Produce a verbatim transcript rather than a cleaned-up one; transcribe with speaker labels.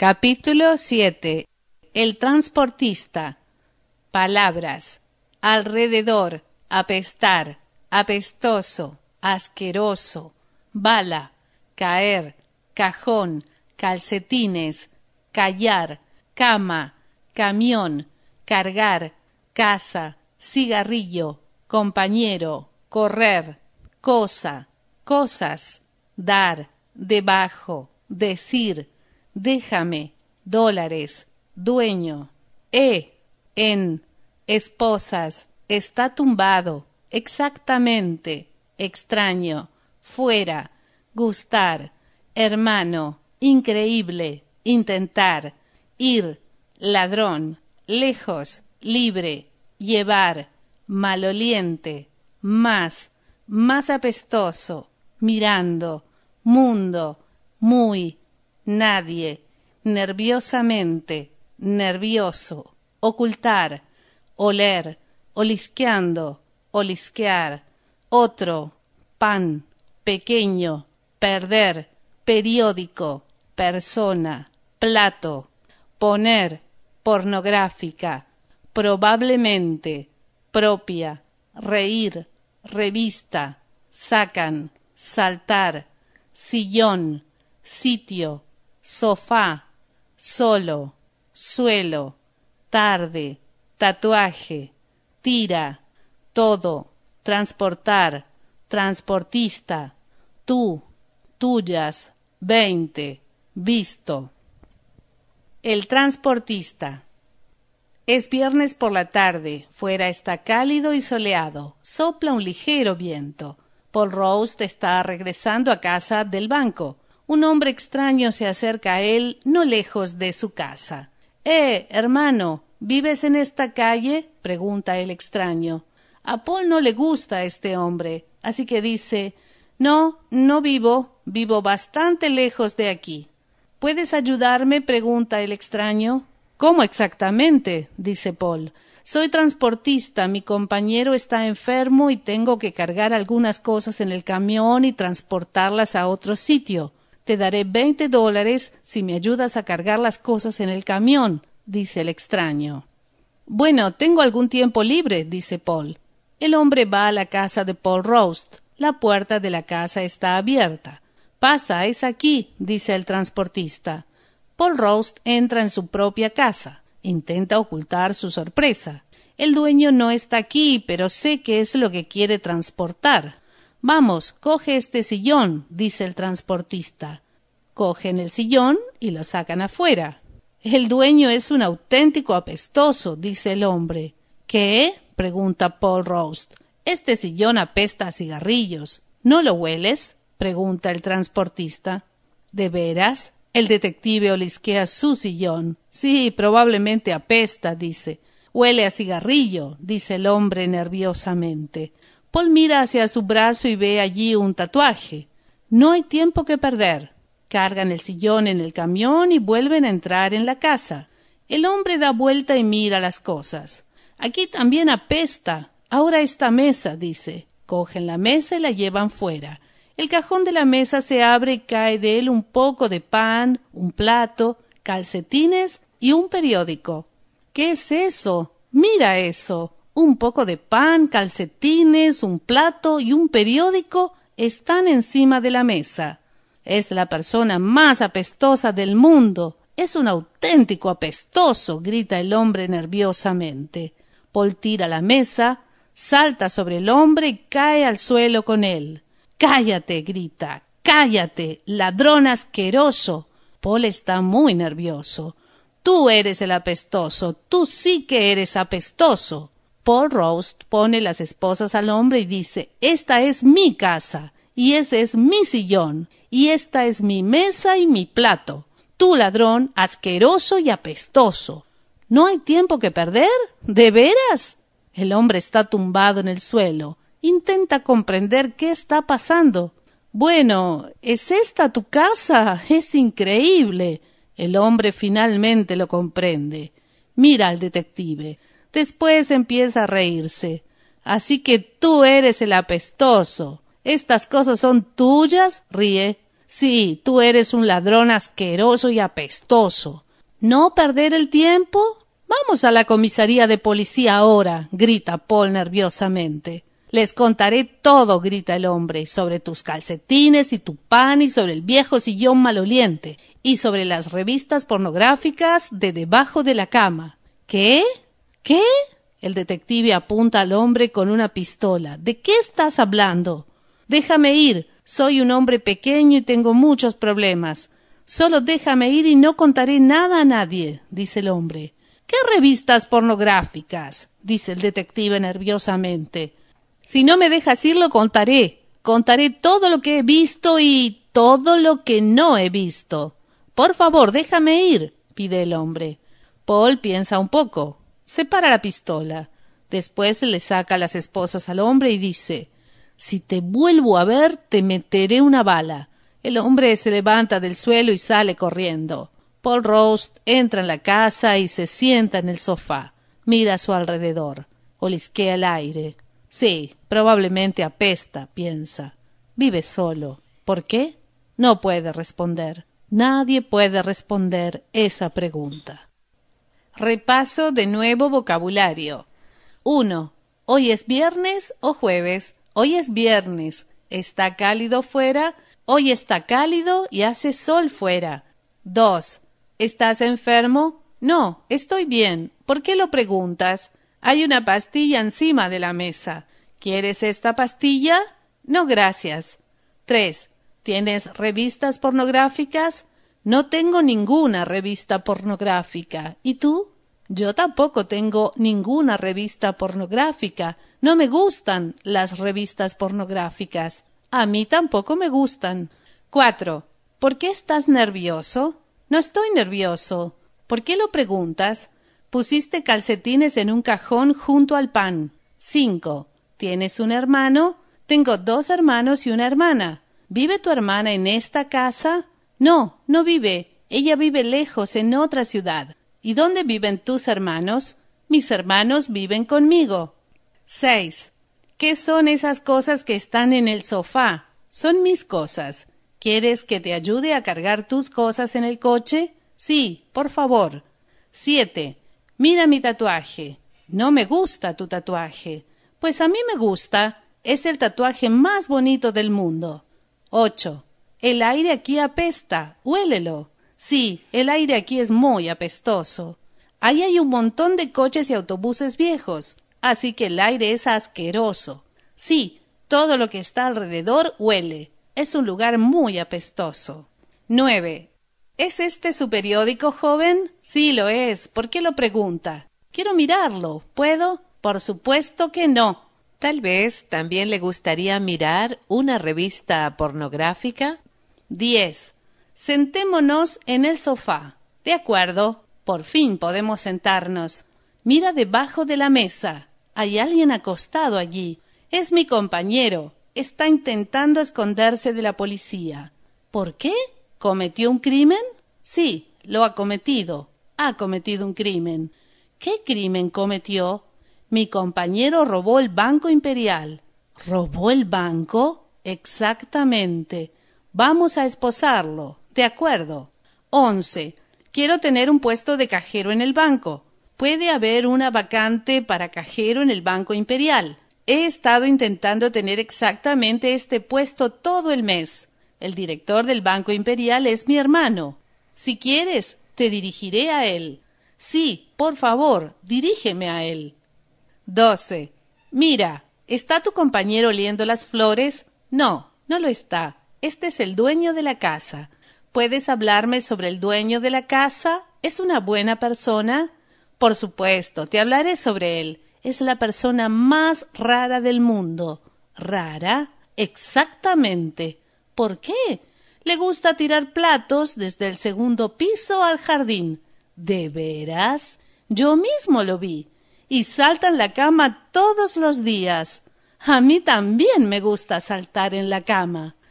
Speaker 1: Capítulo siete. El transportista. Palabras. Alrededor, apestar, apestoso, asqueroso, bala, caer, cajón, calcetines, callar, cama, camión, cargar, casa, cigarrillo, compañero, correr, cosa, cosas, dar, debajo, decir, déjame, dólares, dueño, eh, en, esposas, está tumbado, exactamente, extraño, fuera, gustar, hermano, increíble, intentar, ir, ladrón, lejos, libre, llevar, maloliente, más, más apestoso, mirando, mundo, muy, nadie, nerviosamente, nervioso, ocultar, oler, olisqueando, olisquear, otro, pan, pequeño, perder, periódico, persona, plato, poner, pornográfica, probablemente, propia, reír, revista, sacan, saltar, sillón, sitio, sofá, solo, suelo, tarde, tatuaje, tira, todo, transportar, transportista, tú, tuyas, veinte, visto. El transportista. Es viernes por la tarde, fuera está cálido y soleado, sopla un ligero viento. Paul Roast está regresando a casa del banco. Un hombre extraño se acerca a él no lejos de su casa. «Eh, hermano, ¿vives en esta calle?», pregunta el extraño. A Paul no le gusta este hombre, así que dice: «No, no vivo, vivo bastante lejos de aquí». «¿Puedes ayudarme?», pregunta el extraño. «¿Cómo exactamente?», dice Paul. «Soy transportista, mi compañero está enfermo y tengo que cargar algunas cosas en el camión y transportarlas a otro sitio. Te daré veinte dólares si me ayudas a cargar las cosas en el camión», dice el extraño. «Bueno, tengo algún tiempo libre», dice Paul. El hombre va a la casa de Paul Roast. La puerta de la casa está abierta. «Pasa, es aquí», dice el transportista. Paul Roast entra en su propia casa. Intenta ocultar su sorpresa. El dueño no está aquí, pero sé qué es lo que quiere transportar. «Vamos, coge este sillón», dice el transportista. Cogen el sillón y lo sacan afuera. «El dueño es un auténtico apestoso», dice el hombre. «¿Qué?», pregunta Paul Roast. «Este sillón apesta a cigarrillos. ¿No lo hueles?», pregunta el transportista. «¿De veras?». El detective olisquea su sillón. «Sí, probablemente apesta», dice. «Huele a cigarrillo», dice el hombre nerviosamente. Paul mira hacia su brazo y ve allí un tatuaje. No hay tiempo que perder. Cargan el sillón en el camión y vuelven a entrar en la casa. El hombre da vuelta y mira las cosas. «Aquí también apesta. Ahora esta mesa», dice. Cogen la mesa y la llevan fuera. El cajón de la mesa se abre y cae de él un poco de pan, un plato, calcetines y un periódico. «¿Qué es eso? Mira eso. Un poco de pan, calcetines, un plato y un periódico están encima de la mesa. Es la persona más apestosa del mundo. Es un auténtico apestoso», grita el hombre nerviosamente. Paul tira la mesa, salta sobre el hombre y cae al suelo con él. «¡Cállate!», grita. «¡Cállate, ladrón asqueroso!». Paul está muy nervioso. «Tú eres el apestoso. Tú sí que eres apestoso». Paul Roast pone las esposas al hombre y dice: «Esta es mi casa, y ese es mi sillón, y esta es mi mesa y mi plato. Tú, ladrón, asqueroso y apestoso. ¿No hay tiempo que perder? ¿De veras?». El hombre está tumbado en el suelo. Intenta comprender qué está pasando. «Bueno, ¿es esta tu casa? Es increíble». El hombre finalmente lo comprende. Mira al detective. Después empieza a reírse. «Así que tú eres el apestoso. ¿Estas cosas son tuyas?», ríe. Sí, tú eres un ladrón asqueroso y apestoso. ¿No perder el tiempo? Vamos a la comisaría de policía ahora, grita Paul nerviosamente. Les contaré todo, grita el hombre, sobre tus calcetines y tu pan y sobre el viejo sillón maloliente y sobre las revistas pornográficas de debajo de la cama. ¿Qué? ¿Qué? El detective apunta al hombre con una pistola. ¿De qué estás hablando? Déjame ir. Soy un hombre pequeño y tengo muchos problemas. Solo déjame ir y no contaré nada a nadie, dice el hombre. ¿Qué revistas pornográficas? Dice el detective nerviosamente. Si no me dejas ir, lo contaré. Contaré todo lo que he visto y todo lo que no he visto. Por favor, déjame ir, pide el hombre. Paul piensa un poco. Separa la pistola. Después le saca las esposas al hombre y dice: «Si te vuelvo a ver, te meteré una bala». El hombre se levanta del suelo y sale corriendo. Paul Roast entra en la casa y se sienta en el sofá. Mira a su alrededor. Olisquea el aire. Sí, probablemente apesta, piensa. Vive solo. ¿Por qué? No puede responder. Nadie puede responder esa pregunta. Repaso de nuevo vocabulario. uno. ¿Hoy es viernes o jueves? Hoy es viernes. ¿Está cálido fuera? Hoy está cálido y hace sol fuera. dos. ¿Estás enfermo? No, estoy bien. ¿Por qué lo preguntas? Hay una pastilla encima de la mesa. ¿Quieres esta pastilla? No, gracias. tres. ¿Tienes revistas pornográficas? No tengo ninguna revista pornográfica. ¿Y tú? Yo tampoco tengo ninguna revista pornográfica. No me gustan las revistas pornográficas. A mí tampoco me gustan. cuatro. ¿Por qué estás nervioso? No estoy nervioso. ¿Por qué lo preguntas? Pusiste calcetines en un cajón junto al pan. cinco. ¿Tienes un hermano? Tengo dos hermanos y una hermana. ¿Vive tu hermana en esta casa? No, no vive. Ella vive lejos, en otra ciudad. ¿Y dónde viven tus hermanos? Mis hermanos viven conmigo. seis. ¿Qué son esas cosas que están en el sofá? Son mis cosas. ¿Quieres que te ayude a cargar tus cosas en el coche? Sí, por favor. siete. Mira mi tatuaje. No me gusta tu tatuaje. Pues a mí me gusta. Es el tatuaje más bonito del mundo. ocho. El aire aquí apesta. Huélelo. Sí, el aire aquí es muy apestoso. Ahí hay un montón de coches y autobuses viejos. Así que el aire es asqueroso. Sí, todo lo que está alrededor huele. Es un lugar muy apestoso. nueve. ¿Es este su periódico, joven? Sí, lo es. ¿Por qué lo pregunta? Quiero mirarlo. ¿Puedo? Por supuesto que no.
Speaker 2: Tal vez también le gustaría mirar una revista pornográfica.
Speaker 1: diez. Sentémonos en el sofá. De acuerdo. Por fin podemos sentarnos. Mira debajo de la mesa. Hay alguien acostado allí. Es mi compañero. Está intentando esconderse de la policía. ¿Por qué? ¿Cometió un crimen? Sí, lo ha cometido. Ha cometido un crimen. ¿Qué crimen cometió? Mi compañero robó el Banco Imperial. ¿Robó el banco? Exactamente. Vamos a esposarlo. De acuerdo. once. Quiero tener un puesto de cajero en el banco. Puede haber una vacante para cajero en el Banco Imperial. He estado intentando tener exactamente este puesto todo el mes. El director del Banco Imperial es mi hermano. Si quieres, te dirigiré a él. Sí, por favor, dirígeme a él. doce. Mira, ¿está tu compañero oliendo las flores? No, no lo está. Este es el dueño de la casa. ¿Puedes hablarme sobre el dueño de la casa? ¿Es una buena persona? Por supuesto, te hablaré sobre él. Es la persona más rara del mundo. ¿Rara? Exactamente. ¿Por qué? Le gusta tirar platos desde el segundo piso al jardín. ¿De veras? Yo mismo lo vi. Y salta en la cama todos los días. A mí también me gusta saltar en la cama.